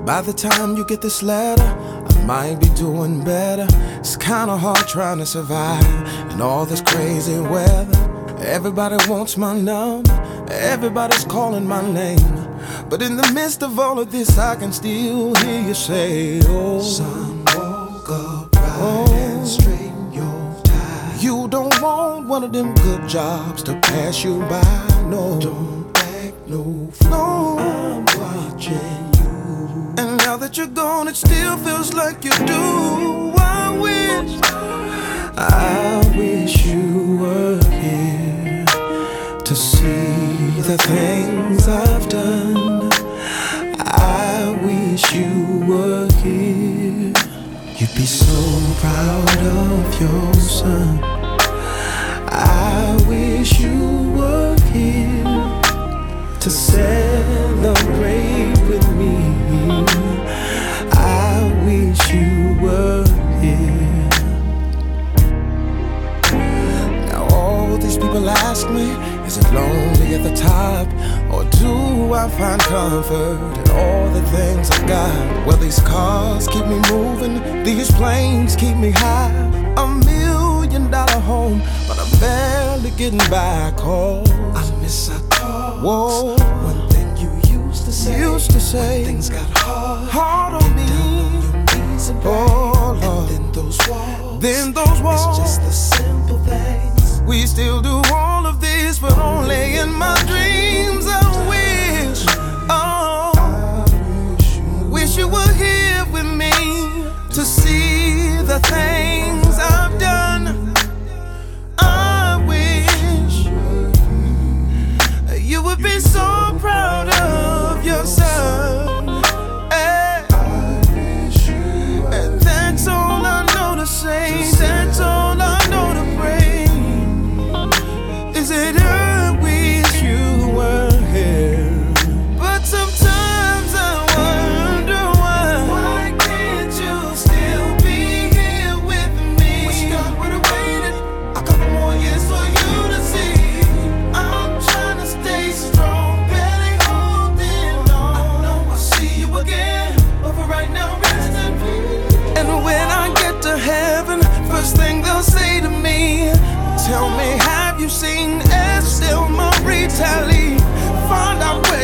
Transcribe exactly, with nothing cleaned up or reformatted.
By the time you get this letter, I might be doing better. It's kinda hard trying to survive in all this crazy weather. Everybody wants my number, everybody's calling my name. But in the midst of all of this, I can still hear you say, oh, son, woke up right oh, and straighten your tie. You don't want one of them good jobs to pass you by, no. Don't act no fool, I'm watching you. And now that you're gone, it still feels like you do. I wish, I wish you were here to see the things I've done. I wish you were here. You'd be so proud of your son. I wish you were here to celebrate with me. I wish you were here. Now all these people ask me, is it lonely at the top, or do I find comfort in all the things I've got? Well, these cars keep me moving, these planes keep me high. A million dollar home, but I'm barely getting back home. I miss our talks. Whoa. One thing you used to say, used to say when things got hard, hard on me. Down on your knees and pray. Oh, Lord. And then those walls, then those walls. It's just the simple things. We still do all of this, but only in my dreams. I wish, oh, wish you were here with me to see the things I've done. I wish you would be so proud of your son. Hey. And that's all I know to say, that's all I know to pray. Is it I wish you were here? But sometimes I wonder why. Why can't you still be here with me? Wish God would've waited a couple more years for you to see. I'm trying to stay strong, barely holding on. I know I'll see you again, but for right now, rest in peace. And when I get to heaven, first thing they'll say to me, tell me, have you seen Estelle Marie Talley? Find out where